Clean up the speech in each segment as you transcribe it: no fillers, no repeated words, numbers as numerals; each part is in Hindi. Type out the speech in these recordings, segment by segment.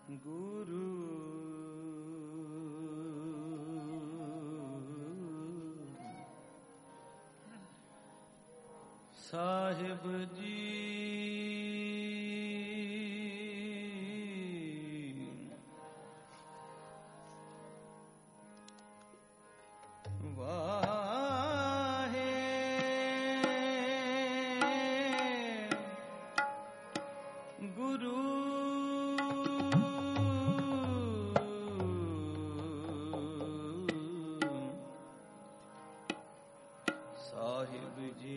गुरु साहिब जी वाहे गुरु साहिब जी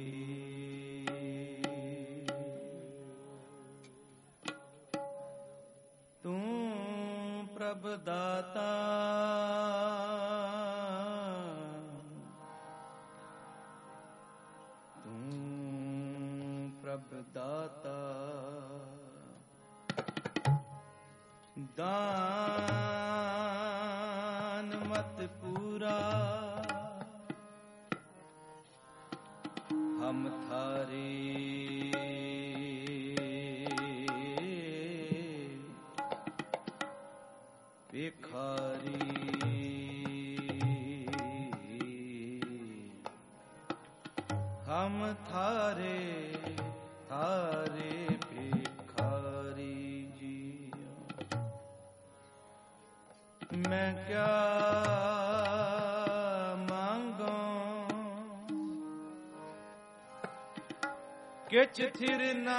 तू प्रभ दाता तू प्रभ दाता दान मत पूरा हम थारे भिखारी हम थारे थारे भिखारी जी। मैं क्या मांगू किछ थिर ना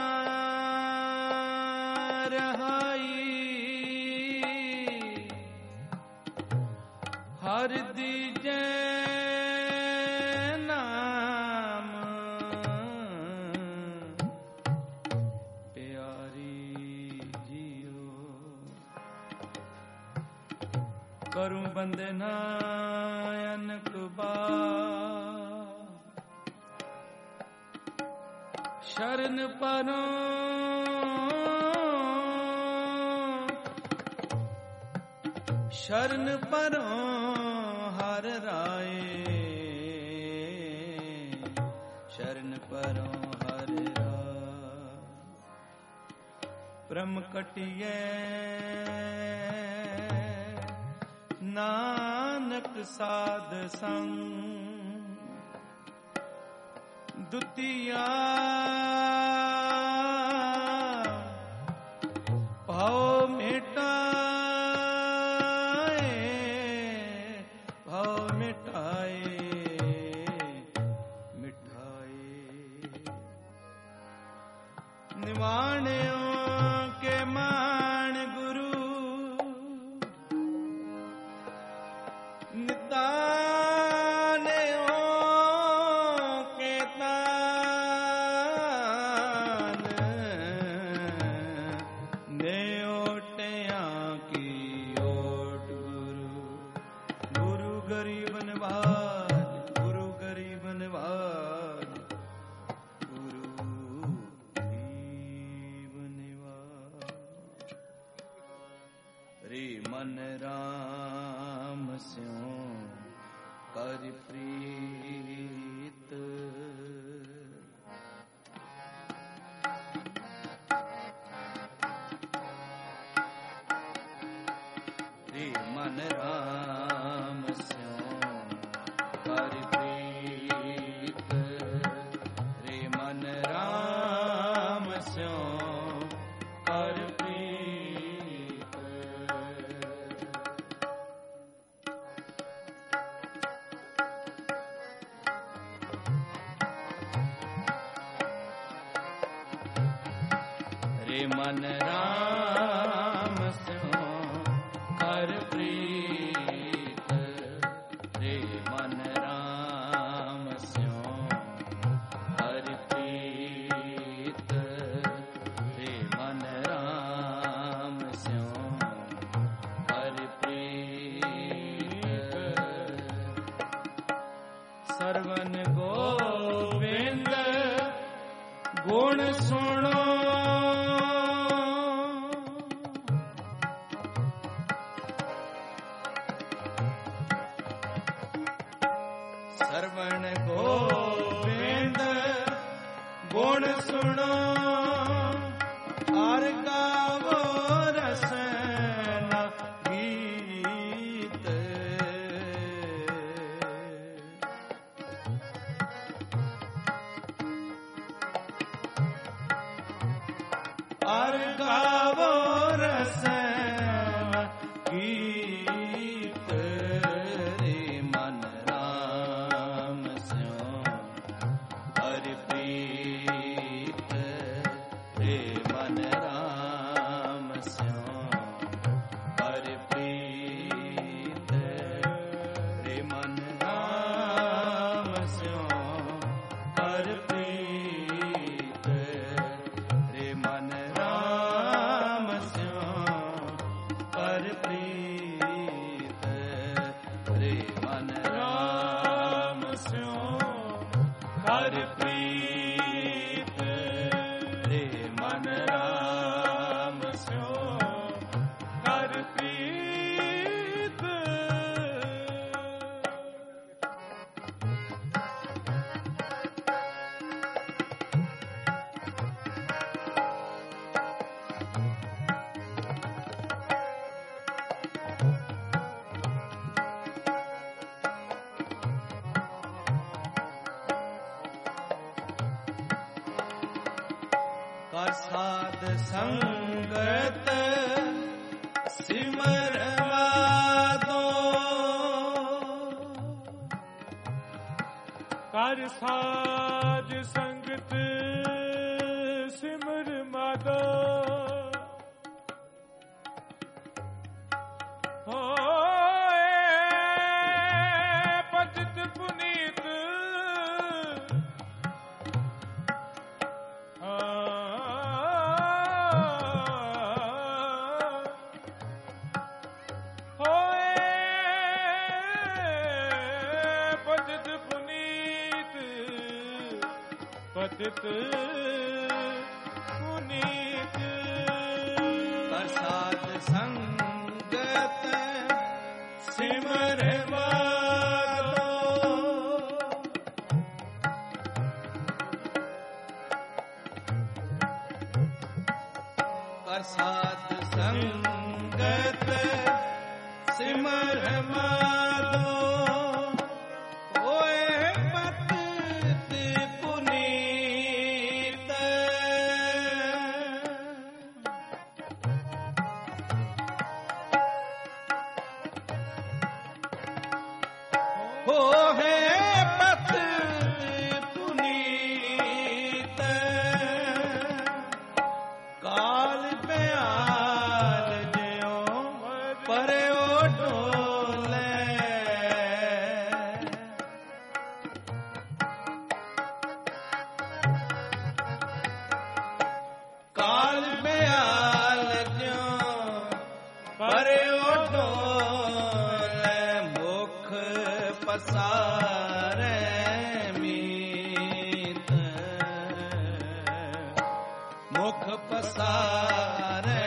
रहाई हर दीजे नाम प्यारी जियो करूं बंदना अनक शरण परो शरण परो हर राय शरण परो हर राय ब्रह्म कटिए नानक साध संग दुतिया भाव मिटाए भाव मिटाए मिठाए निवाणियों के मान गुरु मन राम स्यों कर प्रीत रे मन राम स्यों कर प्रीत रे मन राम स्यों कर मन राम स्यों कर प्रीत रे मन राम स्यों कर प्रीत रे मन राम स्यों कर प्रीत सर्वन गोविंद गुण सुनो सर्वण गोविंद गुण सुनो और गावो रस अर गावो रस गीत रे मन राम स्यो हर प्रीत रे मन राम स्यो हर प्रीत रे मन राम स्यो हर प्रीत रे मन राम स्यो हर प्रीत रे मन राम स्यो हर प्रीत रे मन राम स्यो हर प्रीत। कर साध संगत सिमर माधो कर साज संगत सिमर माधो होए पतित पुनीत पतित पुनीत प्रसाद संगत सिमर माधो प्रसाद संगत सिमर माधो हो है पत पुनीत काल प्याल ज्यो परे डोले काल प्याल ज्यो परे डोले मुख पसारे मीत मुख पसारे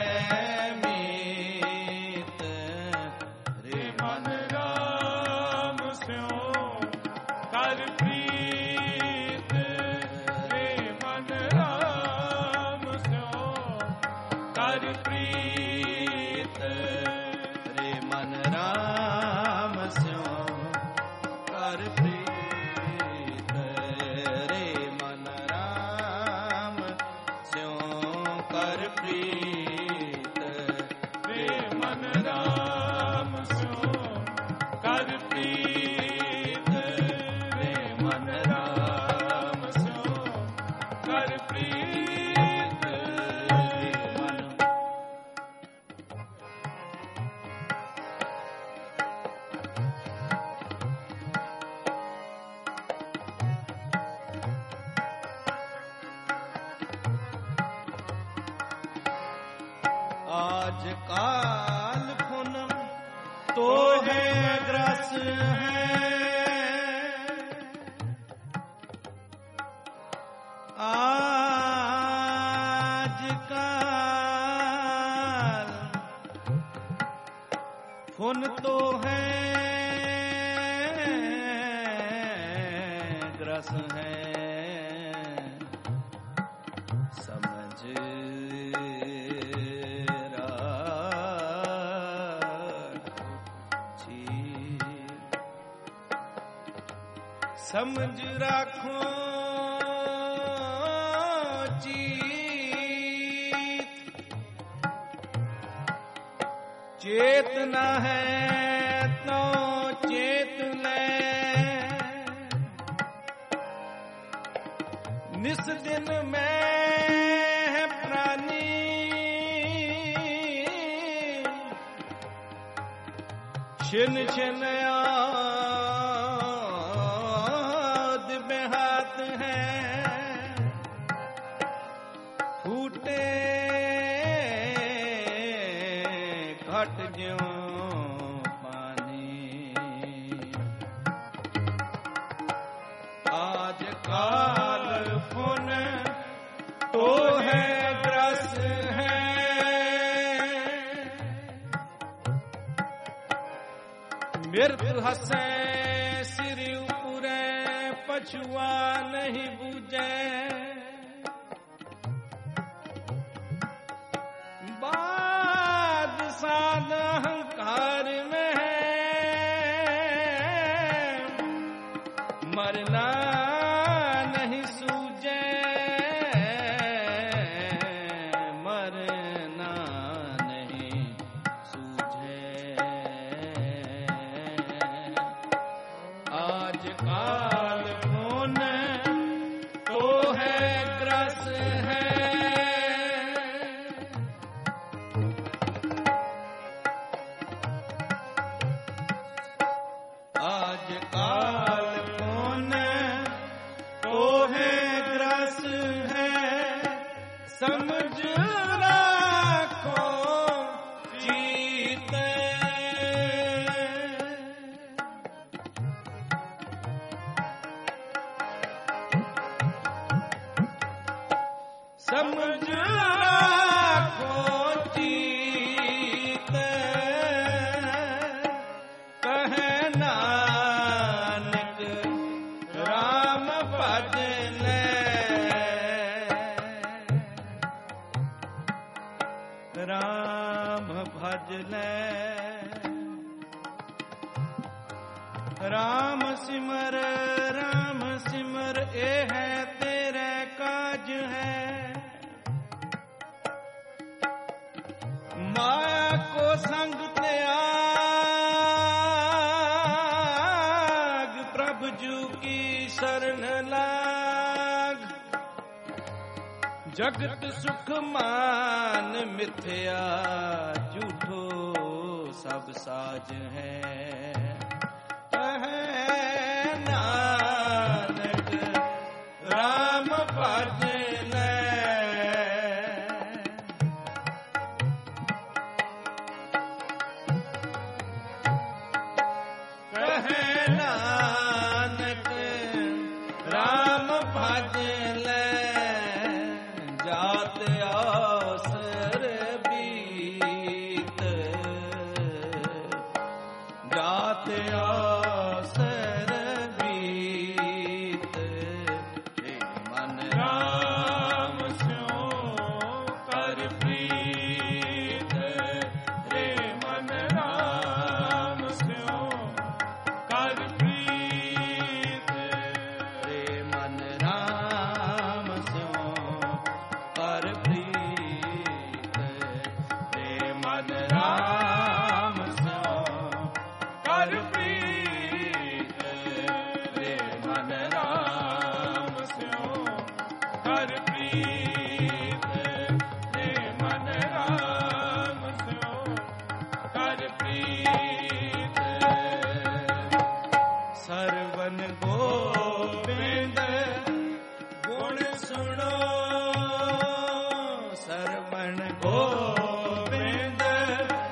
मीत रे मन राम स्यो कर प्रीत रे मन राम स्यो कर प्रीत रे मन राम स्यो कर प्रीत रे मन राम स्यो कर प्रीत रे मन राम स्यो कर प्रीत रे मन राम स्यो कर प्रीत रे मन आज काल पुनम तो है ग्रस है आज काल पुन तो है ग्रस है समझ समझ राखो चीत चेतना है तो चेत ले, निस दिन में है प्राणी, छिन छिन आद बेहात है, फूटे घट ज्यों पानी। आज काल पुन तो है ग्रस है, मृत्यु हसे सिर उपरे, पछुआ नहीं बूझे, बाद साध अहंकार में है, मरना नहीं सूझे, मरना नहीं सूझे। आज काल पुन तो है ग्रस है, आज काल पुन तो है ग्रस है, समझ राखो जीते। समझ राखो जीते, कहे नानक राम भज ले, राम भज ले। राम सिमर ए है तेरे काज है, माया को संग त्याग, प्रभु जू की शरण लाग। जगत सुख मान मिथ्या, झूठो सब साज है, कहे नानक राम भज ले। कहे नानक राम भज ले, जात अवसर बीत, जात अवसर बीत। हे मन राम स्यो कर प्रीत, रे मन राम स्यो कर प्रीत, रे मन राम स्यो कर प्रीत, रे मन राम स्यो कर प्रीत, रे मन राम स्यो कर प्रीत, रे मन राम स्यो कर प्रीत। सरवन गोविंद गुण सुनो, सरवन गोविंद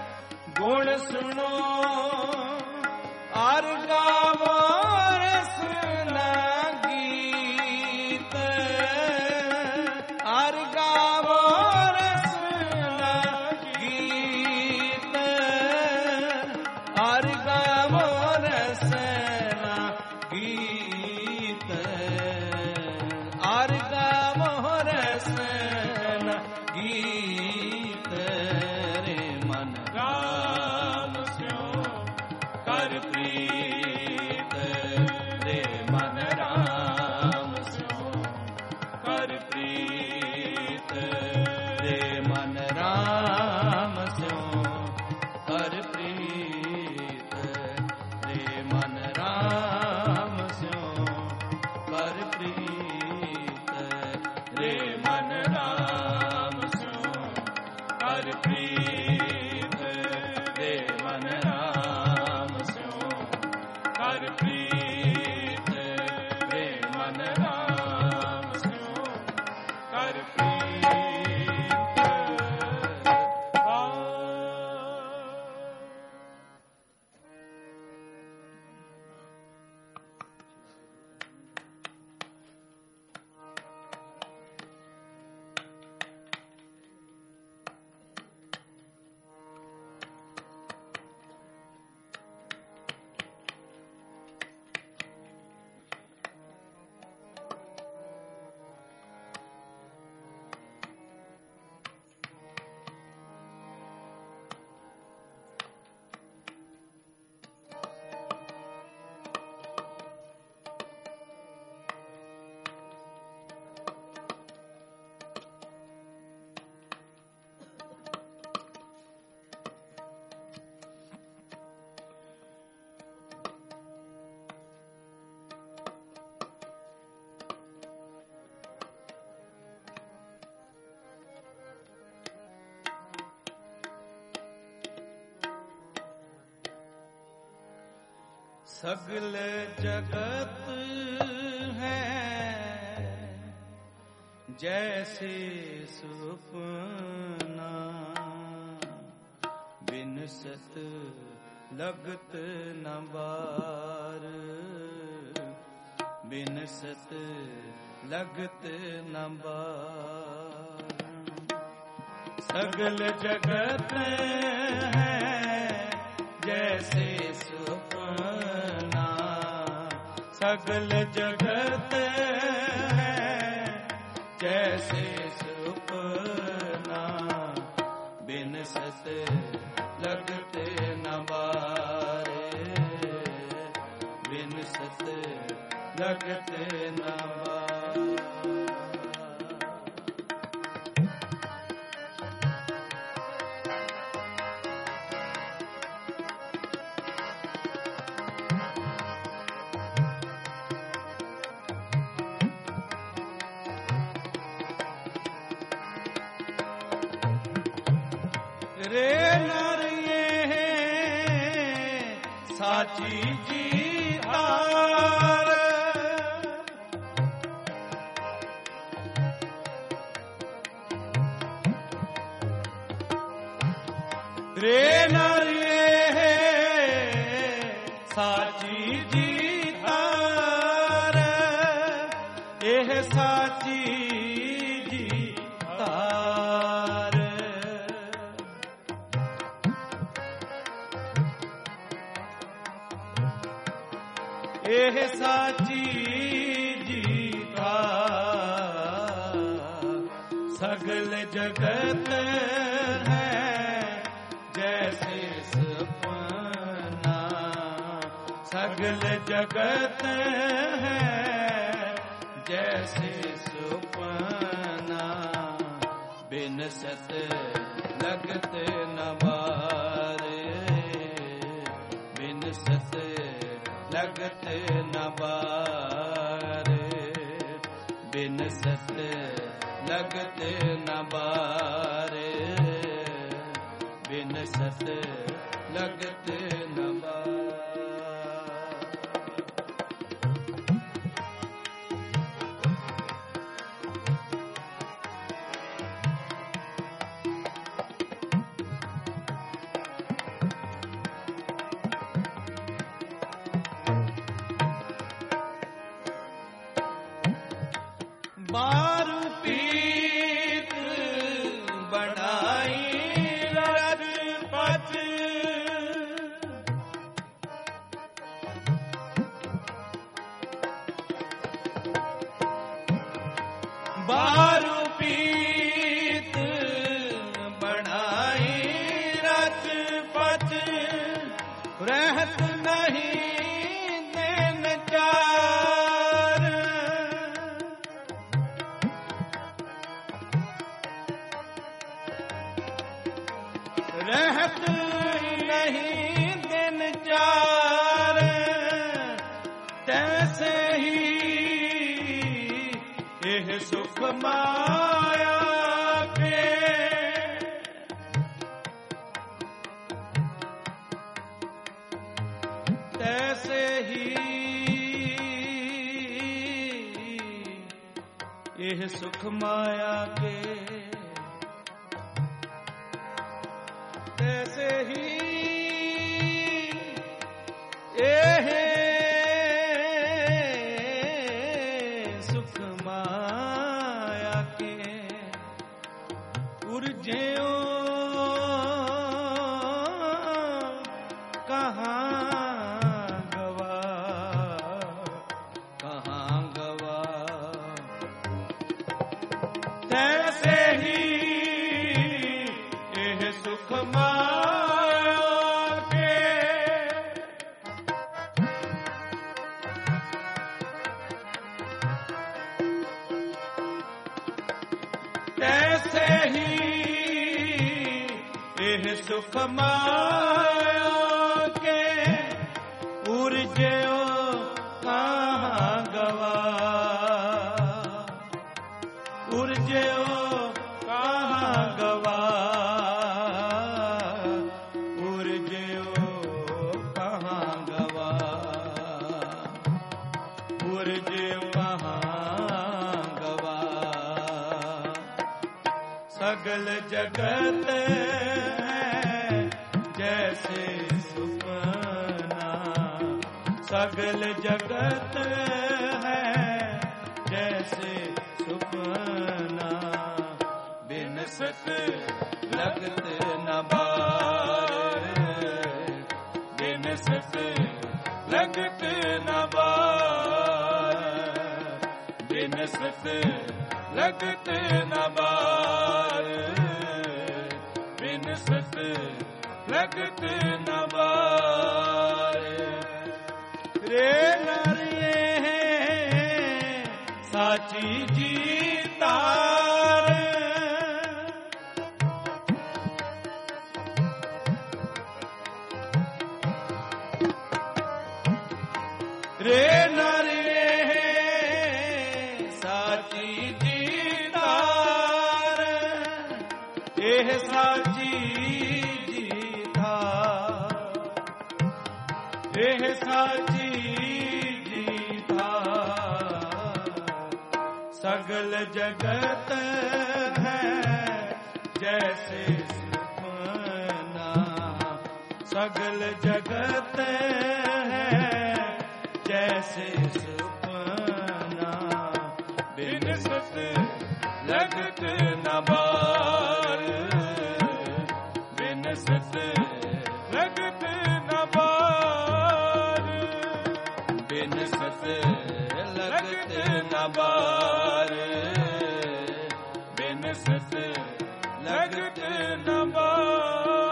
सगल जगत है जैसे सुपना, बिनसत लगत न बार, बिनसत लगत न बार। सगल जगत है जैसे सुपना, सगल जगत है जैसे सुपना, बिनसत लगत न बारे, बिनसत लगत न बारे। रे नर ये साची जी हार, रे नर ये साची जी हार, एह साची जी हार। एह साची जीता सगल जगत है जैसे सपना, सगल जगत है जैसे सुपना, बिनसत लगत न बारे, बिनसत लगत न बारे, बिनसत लगत न बारे, बिनसत लगत न बारे। बारू पीत बनाई रज पच, बारू पीत बनाई रज पच, रहत नहीं दिन चार, रहत नहीं दिन चार, तैसे ही यह सुख माया के, तैसे ही यह सुख माया के, तैसे ही एह सुख माया के, उर्ज्यो कहाँ गवा, कहाँ गवा, तैसे ही यह सुख माया के, तैसे ही यह सुख माया के, उर्ज्यो कहाँ गवा, उर्ज्यो कहाँ गवा, उर्ज्यो कहाँ गवा। जगत है जैसे सुपना, सगल जगत है जैसे सुपना, बिन सत लगत न बार, बिन सत लगत न बार, बिन सत लगत न बार, बिन सत लगत न बार। रे नरिये साची जी तार, रे नरिये साची जी तार, एह साची जी तार, एह साची जी तार, सगल जगत है जैसे सुपना, सगल जगत है जैसे सुपना, बिन सत लगत न बार, बिन सत लगत न बार, बिन सत लगत न बार, बिन सत लगत न बार।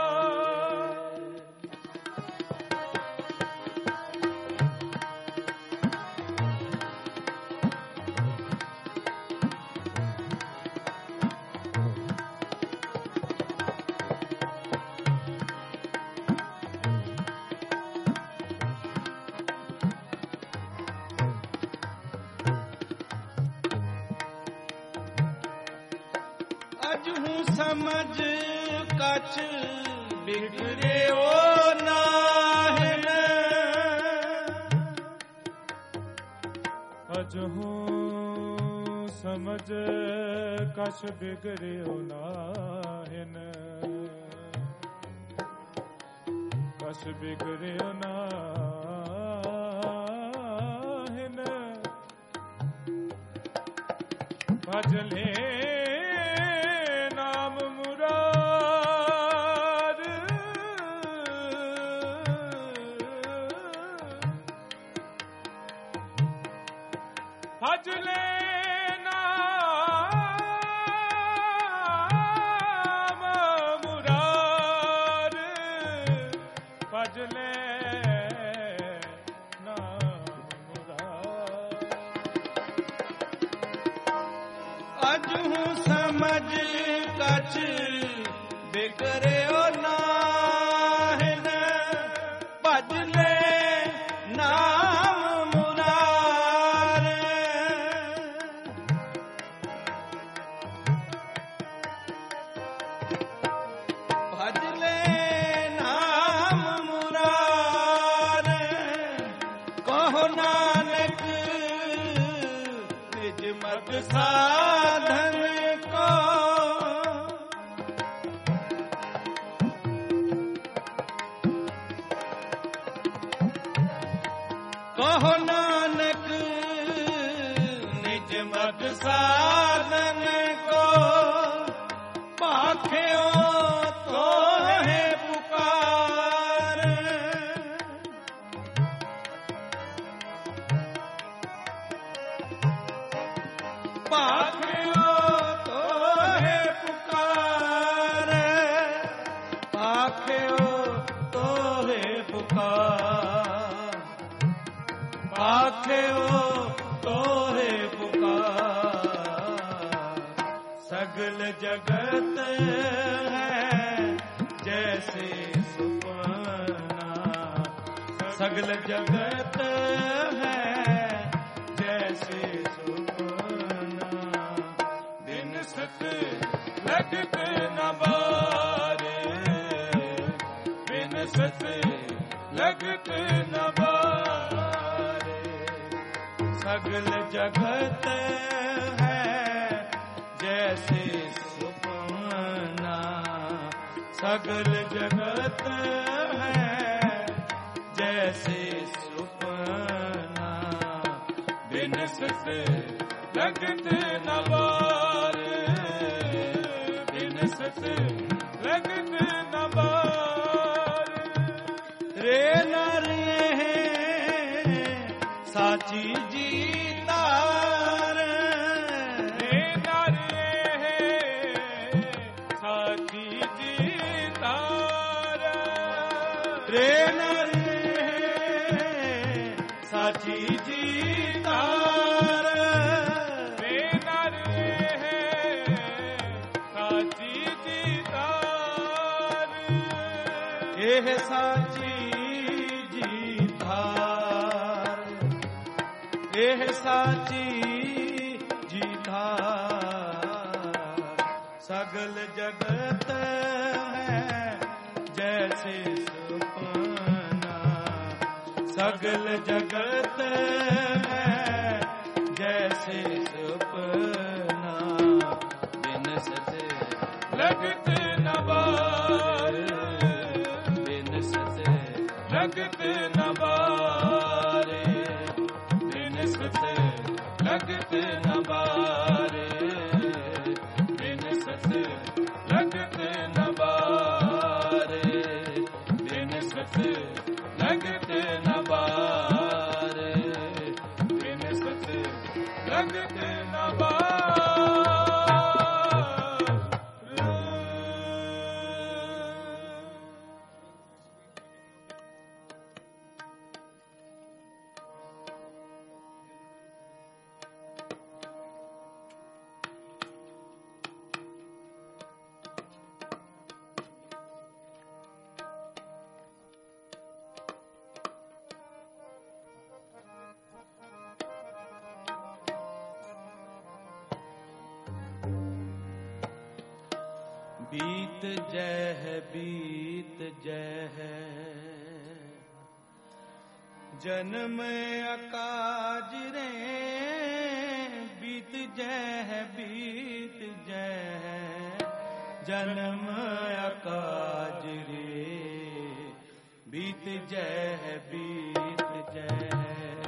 अजहू समझ कछ बिगड़े ओ नाहिन, अजहू समझ कछ बिगड़े ओ नाहिन, कछ बिगड़े ओ नाहिन, भजले भजले नाम मुरार, भजले नाम मुरार। अजहू समझ कछ बिगड़े ओ नाहिन, भजले नाम मुरार, भजले नाम मुरार। कहो नानक निज मत साधन को, कहो नानक निज मत साधन को, पाख्यो तो है पुकार, पाख्यो तो है पुकार, पाख्यो तो है पुकार, पाख्यो तो है पुकार। सगल जगत है जैसे सुपना, सगल जगत है जैसे सुपना, बिन सत लगत न बार, बिन सत लगत न बार। सगल जगत है जैसे सुपना, सगल जगत है जैसे सुपना, बिनसत लगत न बार, बिनसत लगत न बार। रे नर है साची जी तार, रे नर है साची जी तार, रे नर है साची जी तार, रे नर है साची जी तार। एह साची जी धार, एह साची जी धार, सगल जगत है जैसे सुपना, सगल जगत है जैसे सुपना, बिनसत लगत न बार, बिनसत लगत न बार, बिनसत लगत न बार, बिनसत लगत न बार, बिनसत लगत न बार, बिनसत लगत न बार। बीत जय है, बीत जय है, जन्म अकाज रे, बीत जय है, बीत जय है, जन्म अकाज रे, बीत जय है, बीत जय है।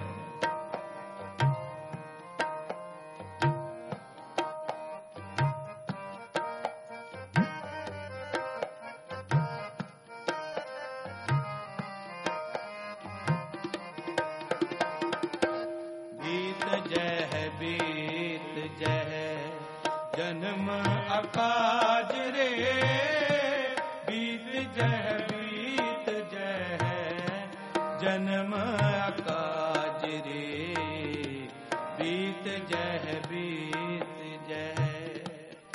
जन्म अकाज रे, बीत जय, बीत जय, जन्म अकाज रे, बीत जय, बीत जय।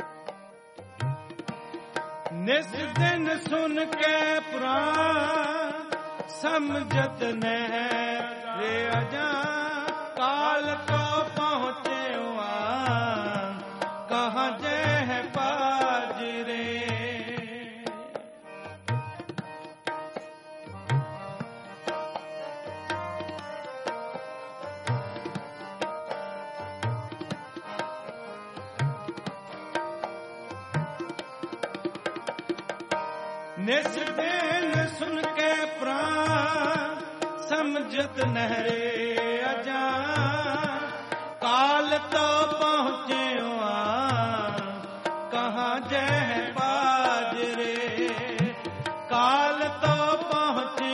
निस दिन सुन के पुराण समझत न रे अजा, काल तो पहुँचे कहाँ जय है पाज रे। निस दिन सुन के प्राण समझत नहरे अजा, काल तो पहुँचे कहाँ जय है पाज रे, काल तो पहुँचे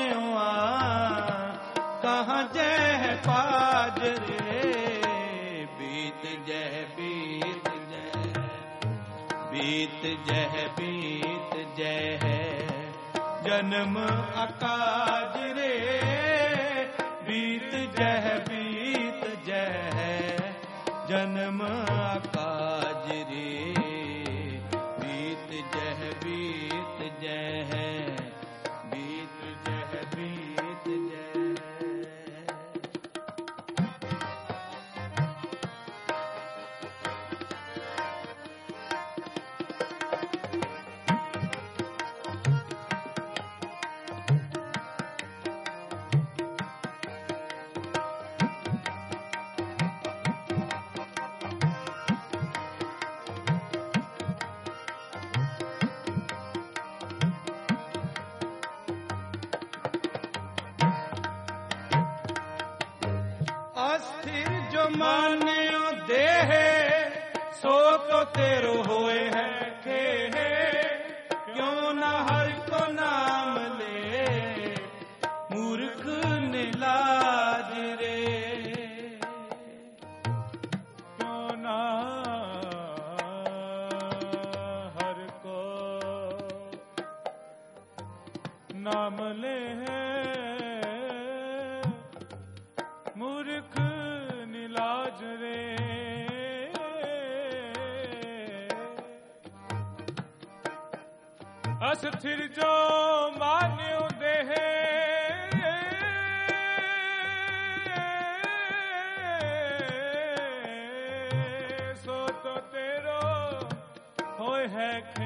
कहाँ जय है पाज रे। बीत जय, बीत जय, बीत जय, बीत जय है, जन्म अकाज रे, बीत जय, बीत जय है, जन्म अकाज रे, बीत जय, बीत जय है, बीत जय, बीत जय। मान्यो देह सो तो तेरो होए है खेहे, क्यों न हर को नाम ले मूर्ख निलाज रे। क्यों न हर को नाम ले मूर्ख निलाज रे। अस्थिर जो मान्यो देह सो तो तेरो होए है खे।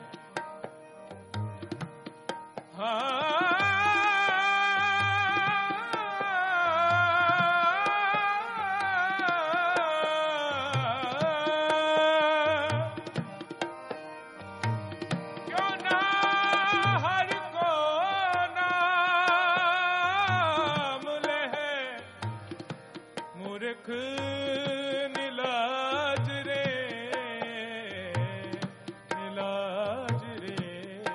निलाज रे, निलाज रे।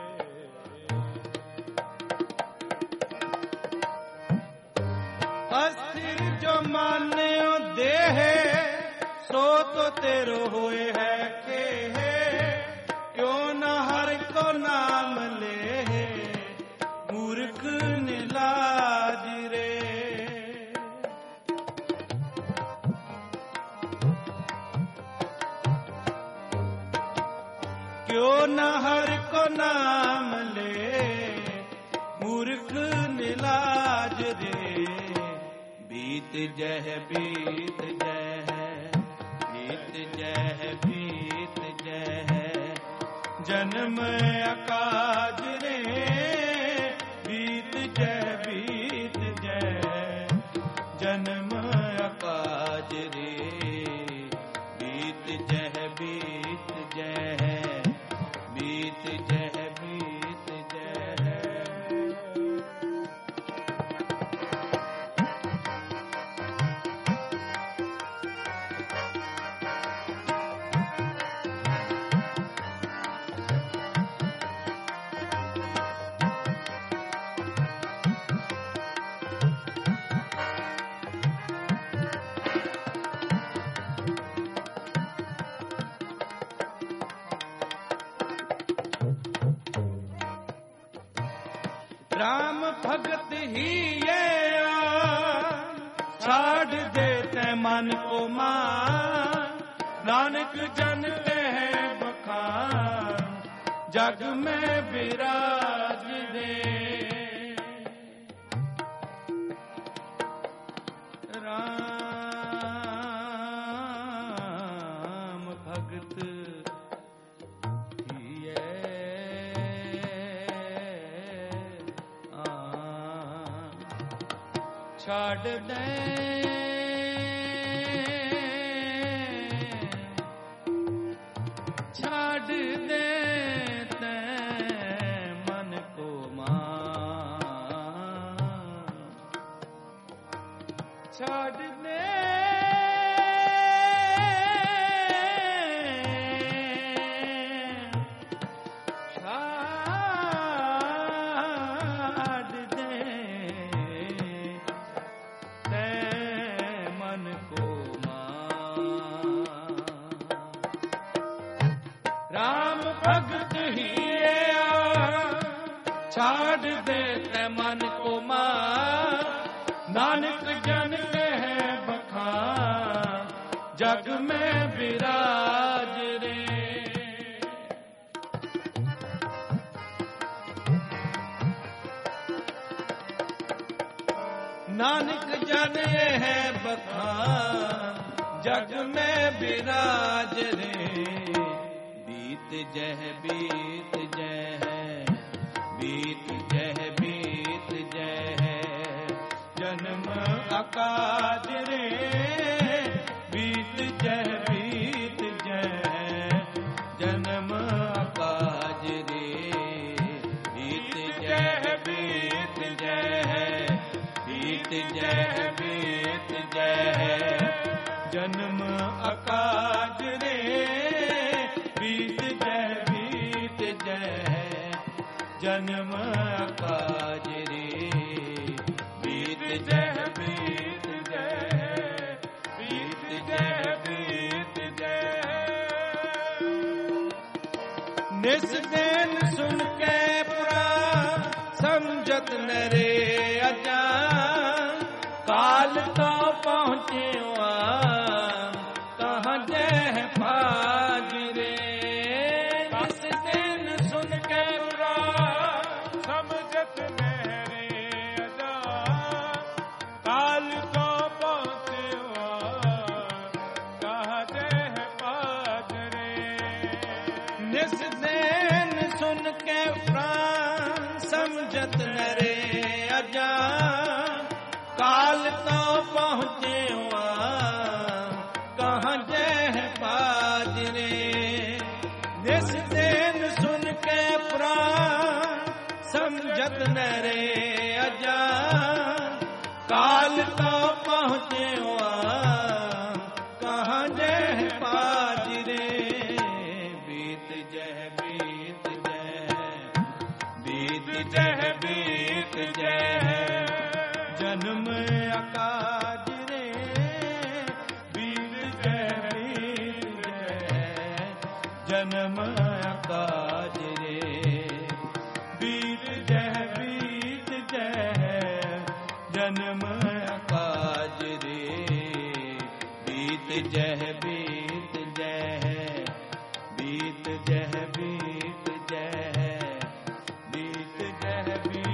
अस्थिर जो मान्यो देह सो तो तेरो होए है खेहे, क्यों न हर को नाम ले मूर्ख निलाज रे। क्यों न हर को नाम ले मूर्ख निलाज रे। बीत जह बीत जह बीत जह बीत जह जन्म अकाज रे। बीत जह जन्म अकाज रे। बीत जह बीत जह बीत जह बीत जह। राम भगत ही ये छाड़ देते मन को मान। नानक जनते हैं बखान जग में विराज दे। राम भगत छाड़ दे छाड़ देते मन को मान। छाड़ दे राम भगत ही छाड़ देते मन को मान। नानक जनते हैं बखान जग में विराज रे। नानक जने हैं बखान जग में विराज रे। बीत जह बीत जह बीत जह बीत जह जन्म अकाज रे। बीत जह जन्म अकाज रे। बीत जह बीत जह जन्म अकाज रे बीत जय जन्म अकाज रे बीत जय बीत जय निस दिन सुन के पुराण समझत नरे अजान काल तो पहुँचे कहाँ जय फाज रे निस दिन सुन के पुराण समझत नरे अजान काल तो पहुँचे कहाँ जय फाज रे निस दिन सुन के प्राण समझत नरे अजान काल तो पहुँचे कहाँ जय पाज रे निस दिन सुन के प्राण समझत नरे अजान काल तो पहुँचे कहाँ जय पाज रे बीत जय बीत जय जन्म अकाज रे बीत जय जन्म अकाज रे बीत जय जन्म अकाज रे बीत जय बीत जय बीत जय बीत जय बीत जय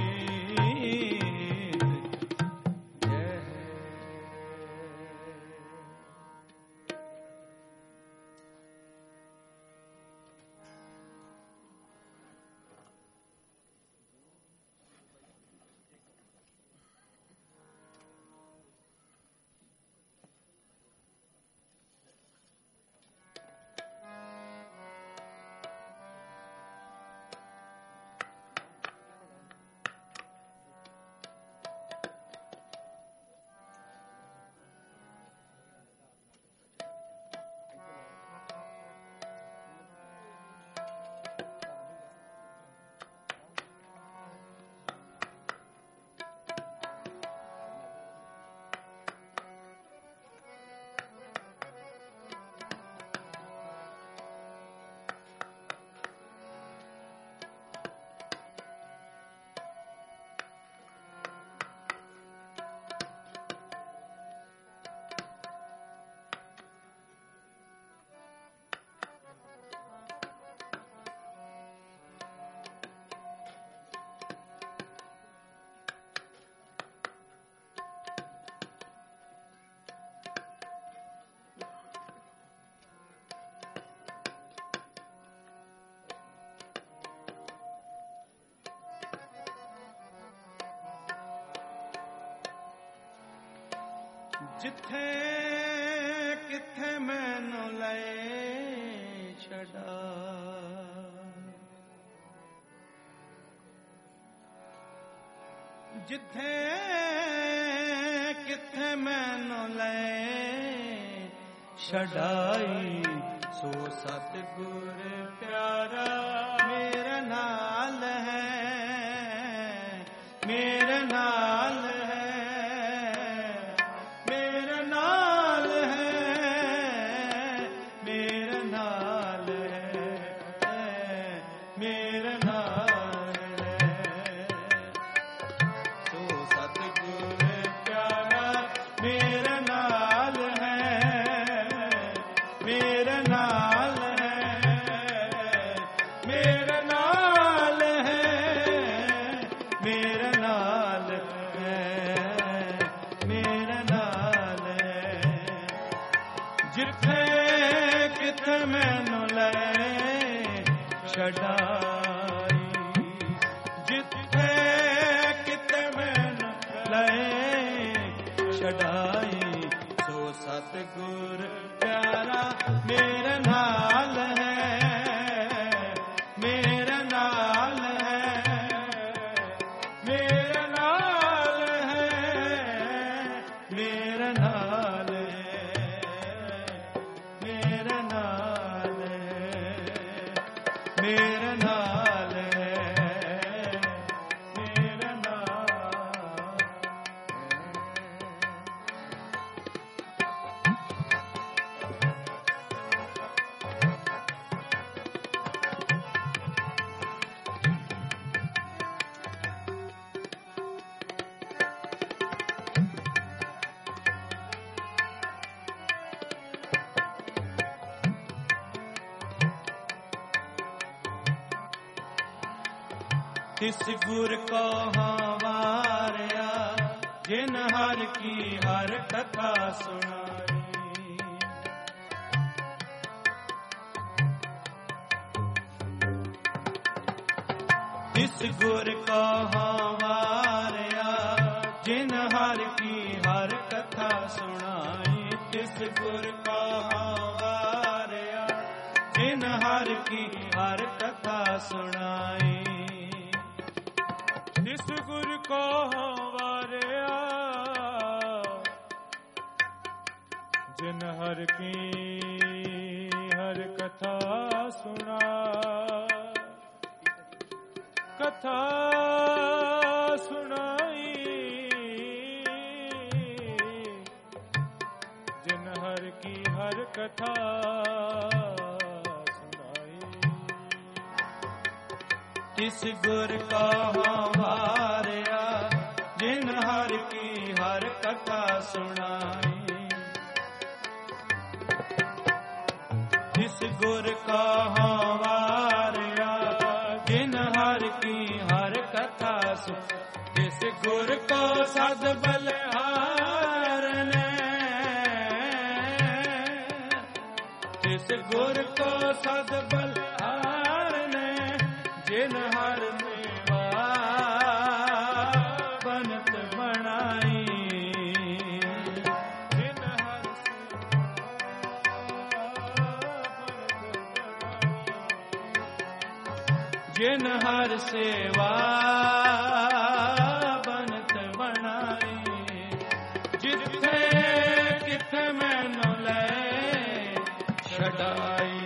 जिथे किथे मैनू ले छड़ा जिथे किथे मैनू ले छड़ाई सो सतगुर प्यारा मेरे नाल है मेरे नाल है मेरे नाल है मेरे नाल है मेरे नाल है सो सतगुर प्यारा मेरे नाल है मेरे नाल है मेरे नाल है मेरे नाल है मेरे नाल है जिथे किथे मैनू ले छड़ाई जिथे किथे मैनू ले छड़ाई सो सतगुर प्यारा मेरे नाल है मेरे नाल है मेरे नाल है मेरे नाल है ਤਿਸ ਗੁਰ ਕੋ ਹਵਾਰਿਆ ਜਿਨ ਹਰ ਕੀ ਹਰ ਕਥਾ ਸੁਣਾਈ। ਤਿਸ ਗੁਰ ਕੋ ਹਵਾਰਿਆ ਜਿਨ ਹਰ ਕੀ ਹਰ ਕਥਾ ਸੁਣਾਈ। ਤਿਸ ਗੁਰ ਕੋ ਹਵਾਰਿਆ ਜਿਨ ਹਰ ਕੀ ਹਰ ਕਥਾ ਸੁਣਾਈ। ਜਿਸ ਗੁਰ ਕੋ ਹਵਾਰਿਆ ਜਿਨ ਹਰ ਕੀ ਹਰ ਕਥਾ ਸੁਣਾ। ਕਥਾ ਸੁਣਾਈ ਜਿਨ ਹਰ ਕੀ ਹਰ ਕਥਾ ਤਿਸ ਗੁਰ ਕੋ ਹਵਾਰਿਆ ਜਿਨ ਹਰ ਕੀ ਹਰ ਕਥਾ ਸੁਣਾਈ। ਤਿਸ ਗੁਰ ਕੋ ਹਵਾਰਿਆ ਜਿਨ ਹਰ ਕੀ ਹਰ ਕਥਾ ਸੁਣਾਈ। ਤਿਸ ਗੁਰ ਕੋ ਸਦ ਬਲਿਹਾਰ ਨੇ। ਤਿਸ ਗੁਰ ਕੋ ਸਦ ਬਲਿਹਾਰ ਨੇ ਜਿਨ ਹਰ ਮੇਵਾ ਬਨਤ ਬਣਾਈ। ਜਿਨ ਹਰ ਜਿਨ ਹਰ ਸੇਵਾ ਬਨਤ ਬਣਾਈ। ਜਿੱਥੇ ਕਿਥੇ ਮੈਨੂੰ ਲੈ ਛਡਾਈ।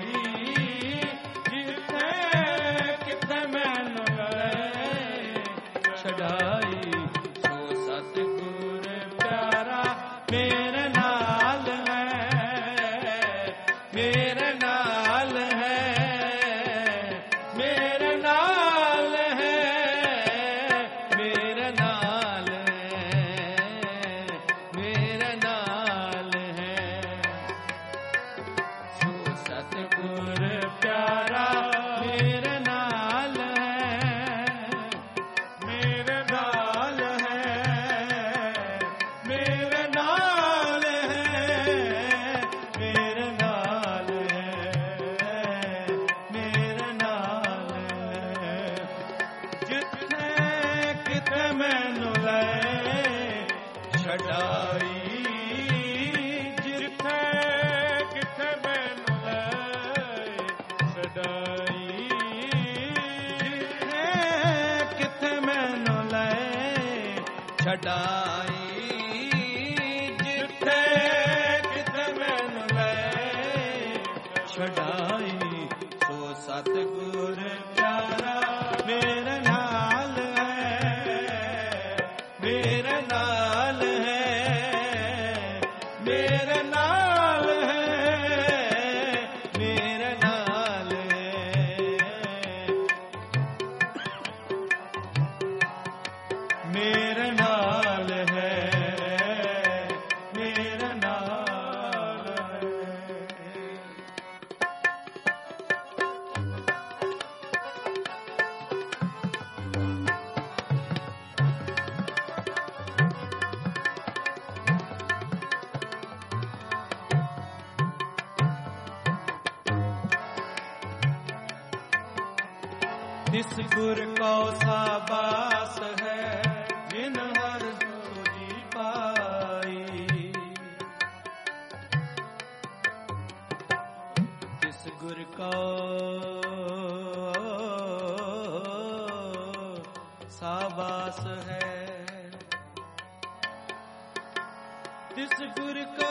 ਛਡਾਈ ਸੋ ਸਤਿਗੁਰ ਪਿਆਰਾ ਮੇਰੇ ਨਾਲ ਹੈ। ਮੇਰੇ ਨਾਲ ਹੈ। ਮੇਰੇ ਨਾਲ ਹੈ। ਮੇਰੇ ਨਾਲ ਹੈ। ਮੇਰੇ ਨਾਲ ਹੈ। ਸੋ ਸਤਿਗੁਰ ਪਿਆਰਾ ਮੇਰੇ ਨਾਲ ਹੈ। ਮੇਰੇ ਨਾਲ ਹੈ। ਮੇਰੇ ਨਾਲ ਹੈ। ਮੇਰੇ ਨਾਲ ਹੈ। ਮੇਰੇ ਨਾਲ ਹੈ। ਜਿੱਥੇ ਕਿਤੇ ਮੈਨੂੰ ਲੈ ਛਡਾਈ। ਜਿੱਥੇ ਕਿਥੇ ਮੈਨੂੰ ਲੈ ਛਡਾਈ। ਜਿੱਥੇ ਕਿਥੇ ਮੈਨੂੰ ਲੈ ਛਡਾਈ। ਜਿੱਥੇ ਕਿਥੇ ਮੈਨੂੰ ਲੈ ਛਡਾਈ। ਸੋ ਸਤਿਗੁਰ ਪਿਆਰਾ ਮੇਰੇ ਨਾਲ ਹੈ। ਮੇਰੇ ਨਾਲ ਹੈ। ਮੇਰੇ ਨਾਲ ਹੈ। ਮੇਰੇ ਨਾਲ ਹੈ। ਮੇਰੇ ਨਾਲ ਹੈ। ਮੇਰੇ ਨਾਲ ਹੈ। तिस गुर को साबास है जिन हर जोरी पाई। तिस गुर को साबास है। तिस गुर को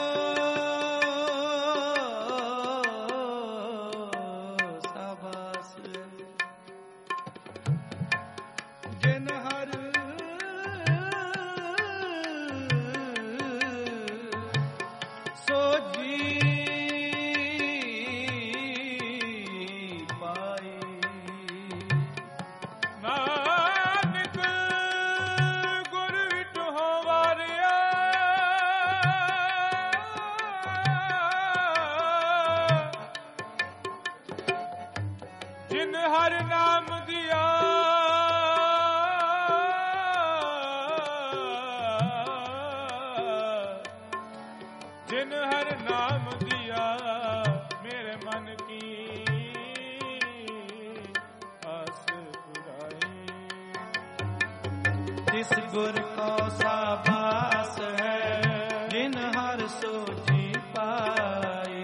जिन हर सोजी पाई। नानक गुर विट होवारिया नाम दिया मेरे मन की आस पुराई। जिस गुर को साबास है जिन हर सोची पाई।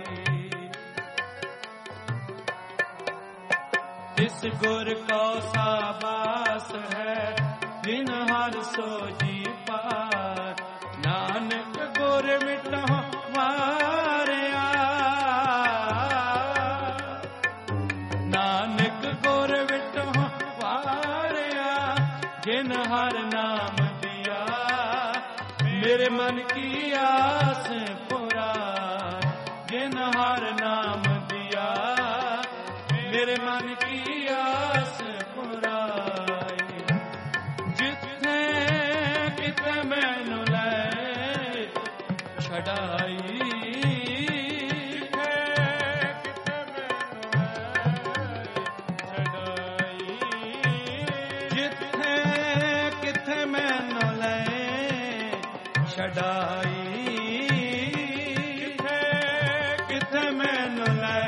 जिस गुर को साबास है जिन हर सोची पाई। नानक गुर मिटो मारिया। नानक गुर मिटो मारिया जिन हर नाम दिया मेरे मन की आस पुराई। जिन हर नाम दिया मेरे मन की आस पुराई। जिथे किते मैनू ले छड़ाई। जिथे किथे मैनू ले छड़ाई। किथे मैनू ले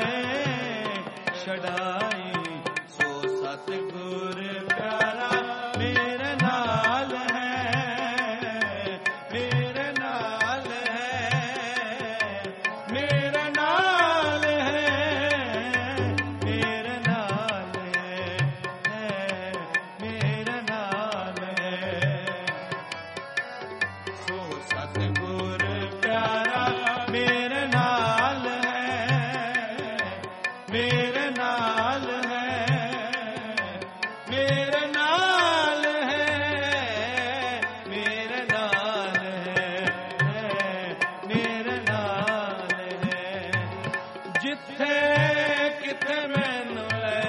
छड़ाई। सो सतगुर प्यारा मेरे नाल है। मेरे नाल है। मेरे नाल है। मेरे नाल है। मेरे नाल है। सो सतगुर प्यारा मेरे नाल है। मेरे नाल है। मेरे नाल है। मेरे नाल है। मेरे नाल है। जिथे किथे मैनू ले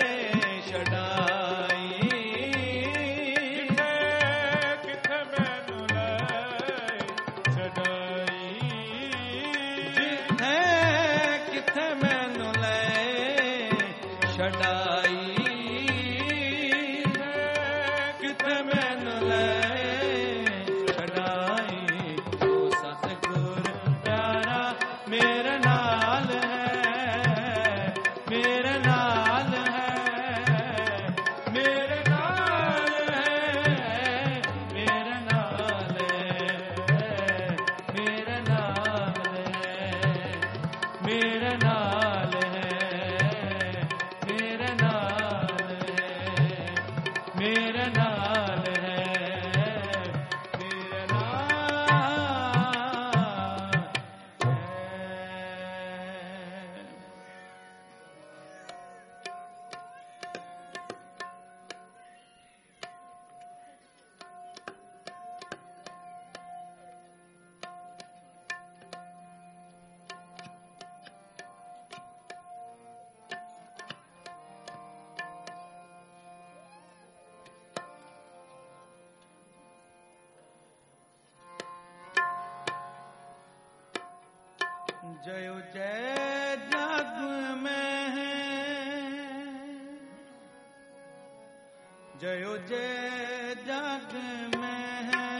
छड़ाई। किथे मैनू ले छड़ाई। जिथे किथे मैनू ले छड़ाई। किथे मैनू ले छड़ाई। ओ सतगुर प्यारा मेरे नाल है। मेरे नाल है। मेरे नाल है। मेरे नाल है। मेरे नाल है। मेरे नाल है। मेरे नाल है। मेरे नाल है। मेरे जय जय जग में है। जय जय जग में है।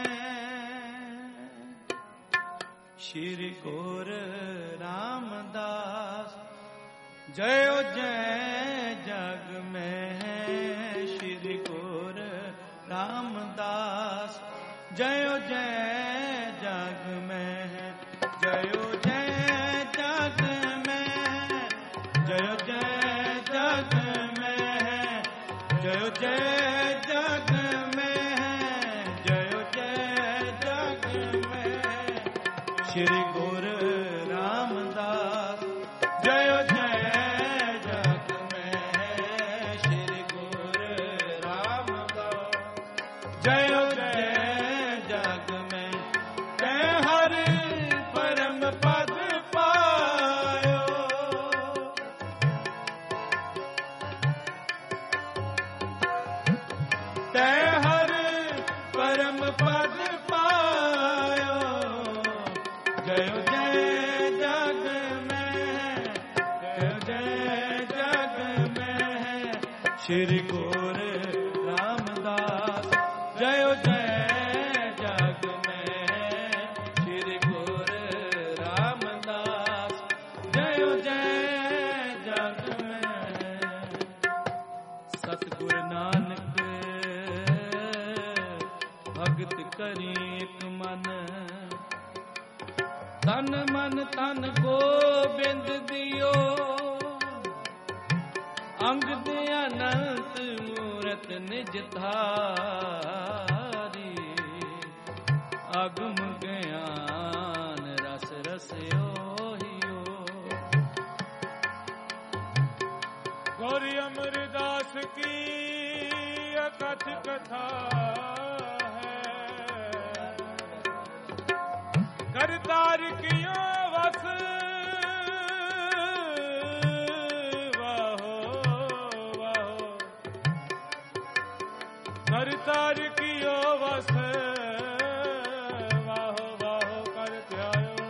श्री गुर रामदास। जय जय जग में है। श्री गुर रामदास। जय जय जग में है। जय जय जग में। जय जय जग में है। जय जय जग में है। जय जय जग में। श्री गुरु रामदास। जय जय जग में है। श्री गुरु रामदास। जय जय जग में। जय हरि परम पद पायो। जय हरि परम पद पायो। जय जय जग में। जय जय जग में। श्री गुरु रामदास। जय जय जग में। श्री गुरु रामदास। ਭਗਤ ਕਰੀ ਇਕ ਮਨ, ਤਨ ਮਨ ਤਨ ਗੋਬਿੰਦ ਦਿਓ, ਅੰਗ ਦੇ ਅਨੰਤ ਮੂਰਤ ਨਿਜ ਧਾਰੀ, ਅਗਮ ਗਿਆਨ ਰਸ ਰਸਿਓ ਹਿਓ। ਗੌਰੀ ਅਮਰਦਾਸ ਕੀ ਅਕਥ ਕਥਾ ਹੈ, ਕਰਤਾਰ ਕੀਓ ਵਸ ਵਾਹੋ ਵਾਹੋ, ਕਰਤਾਰ ਕੀਓ ਵਸ ਵਾਹੋ ਵਾਹੋ, ਕਰ ਧਿਆਇਓ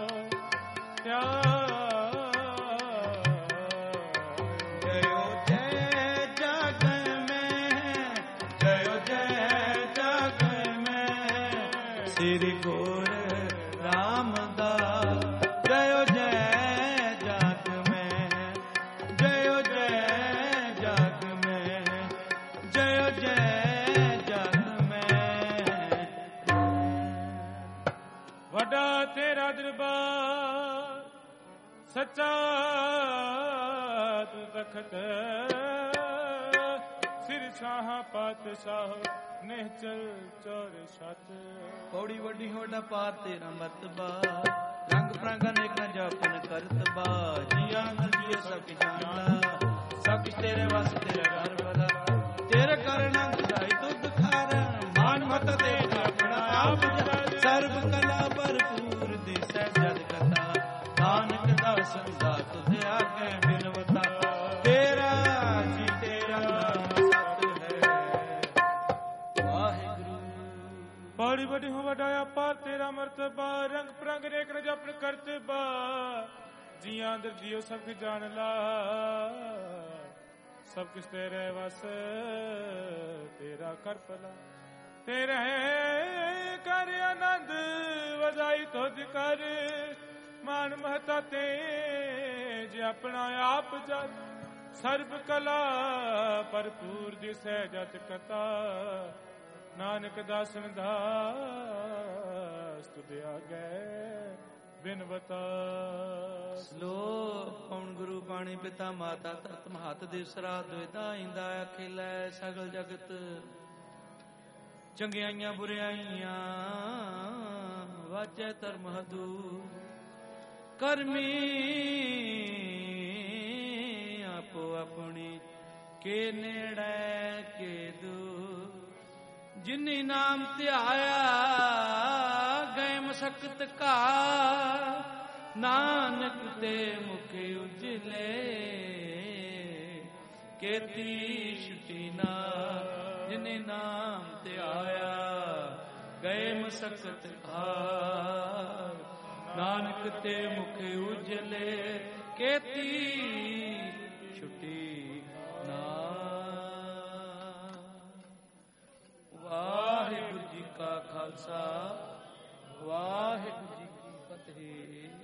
ਜਯੋ ਜੈ ਜਗ ਮੈਂ, ਜਯੋ ਜੈ ਜਗ ਮੈਂ, ਸ੍ਰੀ ਗੁਰ ਰਾਮਦਾਸ। ਜਯੋ ਜੈ ਜਗ ਮੈਂ, ਜਯੋ ਜੈ ਜਗ ਮੈਂ, ਜਯੋ ਜੈ ਜਗ ਮੈਂ। ਵੱਡਾ ਤੇਰਾ ਦਰਬਾਰ ਸੱਚਾ ਤੂੰ ਤਖਤ, ਸਿਰ ਸ਼ਾਹ ਪਾਤਸ਼ਾਹ ਨਿਹਚਲ ਚੌਰ ਛਤ। ਪੌੜੀ ਵੱਡੀ ਹੋਡਾ ਪਾਰ ਤੇਰਾ ਮਰਤਬਾ, ਰੰਗ ਪ੍ਰਾਂਗ ਅਨੇਕ ਨ ਜਾਪਨ ਕਰਤਬਾ। ਜੀਆਂ ਜੀ ਸਭ ਕੀ ਜਾਣਦਾ, ਸਭ ਕੁਛ ਤੇਰੇ ਵਸ ਤੇਰਾ ਘਰ ਬਲਾ। ਤੇਰੇ ਕਰਨ ਅੰਗਾਈ ਤੁਧ ਖਾਰ, ਮਾਨ ਮਤ ਦੇ ਆਪਣਾ ਆਪ ਜਲ। ਸਰਬ ਕਲਾ ਭਰਪੂਰ ਦਿਸੈ ਜਦ ਕਥਾ, ਨਾਨਕ ਦਾਸ ਦਾ ਤੁਧ ਆਗੇ ਬਿਨਵਤਾ। ਤੇਰਾ ਜੀ ਤੇਰਾ ਨਾਮ ਸਤ ਹੈ, ਵਾਹਿਗੁਰੂ। ਪੌੜੀ ਵੱਡੀ ਹੋ ਵਡਾਇਆ ਪਾਰ ਤੇਰਾ ਮਰਤਬਾ, ਰੰਗ ਪ੍ਰੰਗ ਨੇਕ ਨ ਜਾਪਨ ਕਰਤਬਾ। ਜੀਆਂ ਅੰਦਰ ਜੀਓ ਸਭ ਕੁ ਜਾਣ ਲਾ, ਸਭ ਕੁਛ ਤੇਰੇ ਵਸ ਤੇਰਾ ਕਰ ਭਲਾ। ਤੇਰੇ ਕਰ ਆਨੰਦ ਵਧਾਈ ਤੁਧ ਕਰ, ਮਾਨ ਮਹਤਾ ਤੇ ਜੇ ਆਪਣਾ ਆਪ ਜਦ। ਸਰਬ ਕਲਾ ਭਰਪੂਰ ਦਿਸੈ ਜਤ ਕਥਾ, ਨਾਨਕ ਦਾਸਨ ਦਾਸ ਤੁਧ ਆਗੇ ਬਿਨਵਤਾ। ਸ਼ਲੋਕ ਪਵਨ ਗੁਰੂ ਬਾਣੀ ਪਿਤਾ ਮਾਤਾ ਧਰਤ ਮਹਤ ਦੇ ਸਰਾ ਦੁਇਦਾ ਇੰਦਾ ਅਖਿਲੈ ਸਗਲ ਜਗਤ। ਚੰਗਿਆਈਆਂ ਬੁਰਿਆਈਆਂ ਵਾਜੈ ਧਰਮ ਹਦੂ, ਕਰਮੀ ਆਪੋ ਆਪਣੀ ਕੇ ਨੇੜੇ ਕੇ ਦੂਰ। ਜਿਨੀ ਨਾਮ ਧਿਆਇਆ ਗਏ ਮਸਕਤ ਕਾ, ਨਾਨਕ ਤੇ ਮੁਖ ਉਜਲੇ ਕੀਤੀ ਛੁਟੀ ਨਾ। ਜਿਨੇ ਨਾਮ ਧਿਆਇਆ ਗਏ ਮਸਕਤ ਕਾ, ਨਾਨਕ ਤੇ ਮੁਖ ਉਜਲੇ ਕੀਤੀ ਛੁਟੀ ਨਾ। ਵਾਹਿਗੁਰੂ ਜੀ ਕਾ ਖਾਲਸਾ, ਵਾਹਿਗੁਰੂ ਜੀ ਕੀ ਫਤਿਹ।